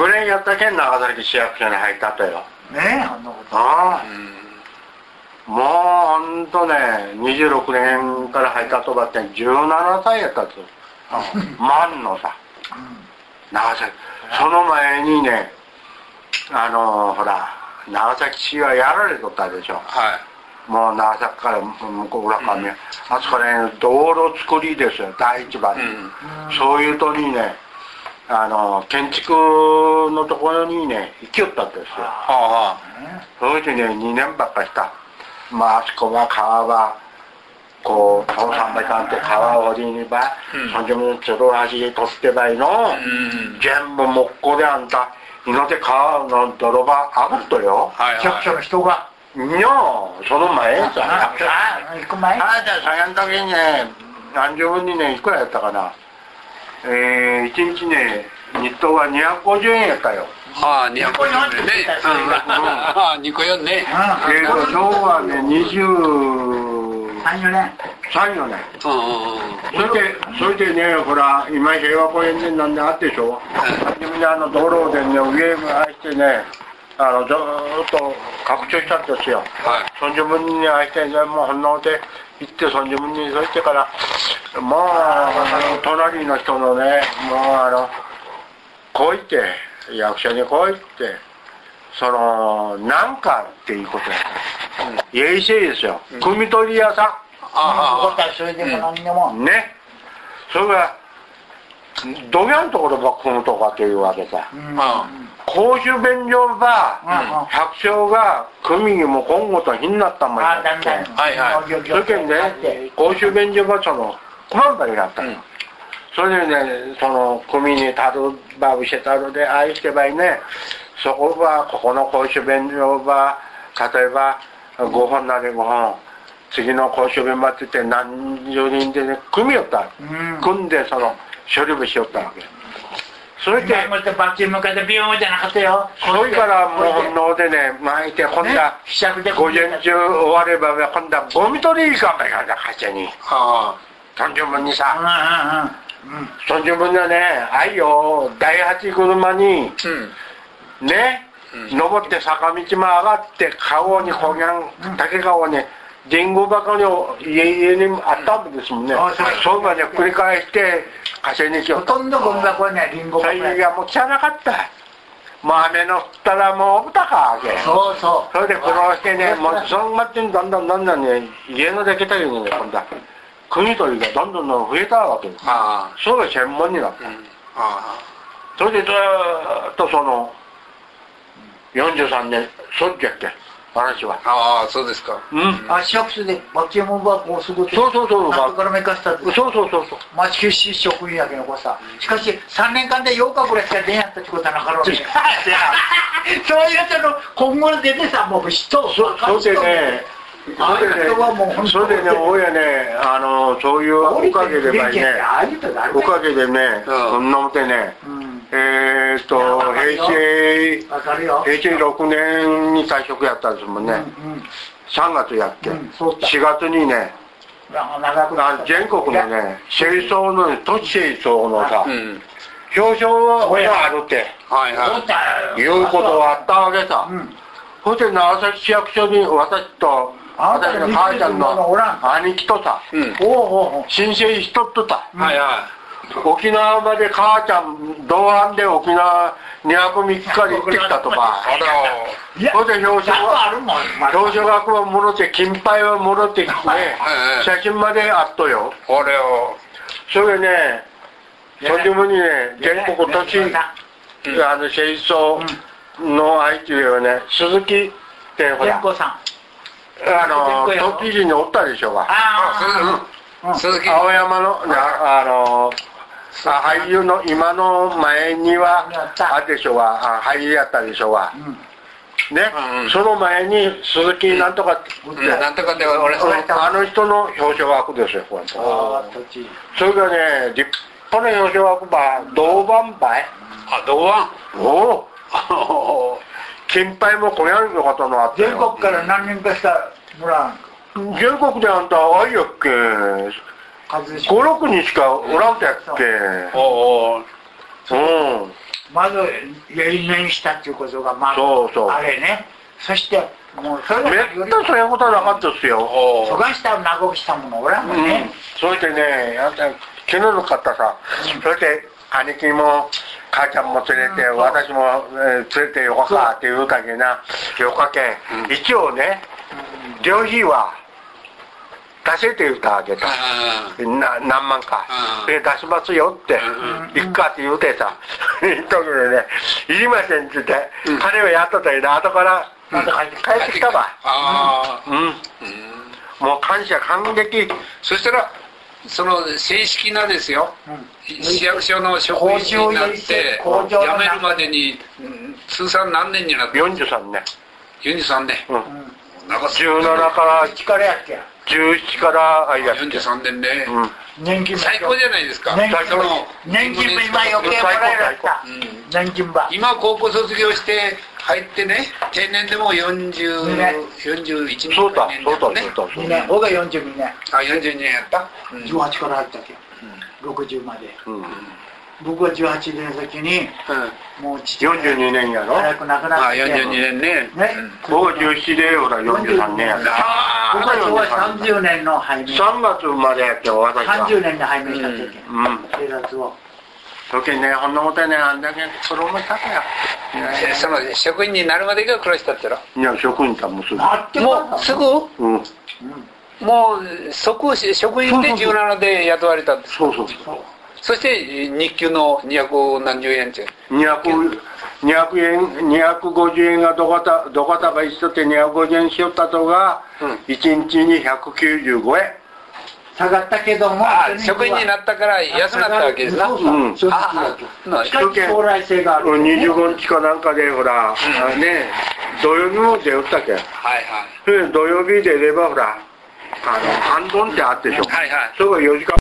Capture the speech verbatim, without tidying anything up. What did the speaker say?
ねんやったけん長崎市役所に入ったとよ。 ねえ、あんなこと。 ああ、うん、もうほんとね、にじゅうろくねんから入ったとばってじゅうななさいやったんですよ。万のさ、うん、長崎。その前にね、あのー、ほら、長崎市はやられとったでしょ。はい。もう長崎から向こう裏側に、うん、あそこね、道路作りですよ、第一番に。うん、そういうとにね、あの建築のところにね行きよったんですよ。ああ、それでねにねんばっかした。まああそこは川はこうそのさんばいかんって川を掘りにば、そんでもつるはし取ってばいの、うん、全部木工であんたいので川の泥場あぶっとよ。 役所の人が。 いやその前さ。 あ行く前。 ああじゃあその時にね何十分にねいくらやったかな。えー、いちにちね、日当がにひゃくごじゅうえんやったよ。 ああ、にひゃくごじゅうえんね。ああ、にこよんね。 えーと、昭和ね、にじゅうさん、よねん。 さん、よねん。それで、それでね、ほら、今平和公園でなんであってでしょ。みんなあの道路でね、上に入ってね、あの、ずーっと拡張したんですよ。はい。そんじゅ分に入ってね、もうほんので、行ってそんじゅ分にそしてからもうあの隣の人のねもうあのこう言って役所にこう言ってそのなんかっていうことやった、うん、衛生ですよ、うん、組取り屋さん、 ああそれでも何でも、 うん、ねそれがどげんところば組むとかっていうわけさ、うん、公衆便所ば、うん、百姓が組にも今後とひんなったもんやって、はいはい、それけんね公衆便所ばその困んばりがあったの、うん、それでねその組にたるばうしてたるで愛してばいねそこはここの公衆便所ば例えばごほんなりごほん次の公衆便所って言って何十人でね組みよった、うん、組んでその処理部しよったわけ。それでバッチ向かってビヨーンじゃなかったよ。 それからもう本能でね巻いて今度は午前中終われば今度はゴミ取り行かんばいから会社にそんじゅ分にさそんじゅ分にはねあいよ第八車に、うん、ね、うん、登って坂道も上がって川にこぎゃん竹川にリンゴ箱に家にあったんですもんね、うん、そういうのね繰り返して稼いに来よった。 ほとんどゴミ箱にはリンゴ箱いやもう汚かったもう雨の降ったらもうぶたかわけそうそうそれで苦労してねもうそのまってだんだんだんだんね家のできたようにね今度は国取りがどんどんどん増えたわけです。あそれが専門になった、うん、あそれでずーっとそのよんじゅうさんねんそっちやっけ話は。 ああそうですか。 うん。あ市役所でバケモンバーをすぐそうそうそう。 なんとからめかしたって。 そうそうそうそう。 町九州職員やけのこさ。しかしさんねんかんでようかぐらいしか出んやったってことはなかろうね。そういうやつの今後出てさもう人をそうでね。それでね、それでね、親ね、あのそういうおかげでばいね、おかげでね、そんなもてね、えーっと平成平成ろくねんに退職やったんですもんね。さんがつやっけ、しがつにね、全国のね、清掃の都市清掃のさ、表彰があるって、いうことがあったわけさ。そして長崎市役所に私と私の母ちゃんの兄貴とさ、申請しとっとった。沖縄まで母ちゃん同伴で沖縄にはくみっかに行ってきたとか、それで表彰表彰額はもろって金牌はもろってきてね、写真まであっとよ。それでね、それでもにね、全国都市あの清掃の相手はね、鈴木ってほらあの栃木におったでしょうが、 鈴木青山のあの俳優の今の前にはあれでしょうが俳優やったでしょうが、ね、その前に鈴木なんとかなんとかで俺あの人の表彰枠ですよ。それがね立派な表彰枠ば銅板牌。 あ銅板。 おお。金牌もこやんの方のあって全国から何人かした村全国であんたあいやっけご、ろくにんしかおらんとやっけ。おおうんまずやり面したっていうことがまあそうそうあれね。そしてもうそれがめったそういうことはなかったですよ。 そがした長くしたものおらんもんね、 うん、それでねやった昨日の方さ、うん、それで兄貴も母ちゃんも連れて、うん、私も、えー、連れてよかかって言うたけなよかけ、うん、一応ね、うん、旅費は出せて言うたあげた、うん、な何万か、うん、で出しますよって、うん、行くかって言うてさ言ったけどねいりませんって言って、うん、彼はやっとったけど後からまた帰ってきたわ、うんうんうん、もう感謝感激。 そしたらその正式なですよ、うん、市役所の職員になって辞めるまでに通算何年になってよんじゅうさんねんよんじゅうさんねん、うん、 なんかじゅうななからじゅうななからやっけじゅうななからあいやよんじゅうさんねんね、うん、 年金最高じゃないですか。 年金も年金も今余計もらえるやった、うん、年金ば今高校卒業して入ってね定年でもよんじゅう、ね、よんじゅういちねんそうだそうだそうだにねん僕がよんじゅうにねんあよんじゅうにねんやった、 うん、じゅうはちから入ったっけ、うん、ろくじゅうまで、うん、僕はじゅうはちねん先に、うん、もう父よんじゅうにねんやろ早く亡くなってあよんじゅうにねんねね、 うん、僕はじゅうななでほらよんじゅうさんねんやった僕は昭和さんじゅうねんの拝命さんがつまでやって私はさんじゅうねんで拝命したっけ、うん、警察を時ねほんのことねあんだけそれもたかやその職員になるまでが暮らしたってろいや職員かもうすぐもうすぐ、うんうん、もう即職員でじゅうななで雇われたんですそうそうそうそして日給のにひゃくなんじゅうえんってにひゃくにひゃくえんにひゃくごじゅうえんがどかたどかたば一緒ってにひゃくごじゅうえんしよったとが、うん、いちにちにひゃくきゅうじゅうごえん下がったけども職員になったから安くなったわけですな。 そうそう、うん、しかし将来性がある、 ね、にじゅうごにちかなんかでほら、うん、ね土曜日も出よったけん、はいはい、土曜日出ればほらあの半ドンってあってしょ、はいはい、それがよじかん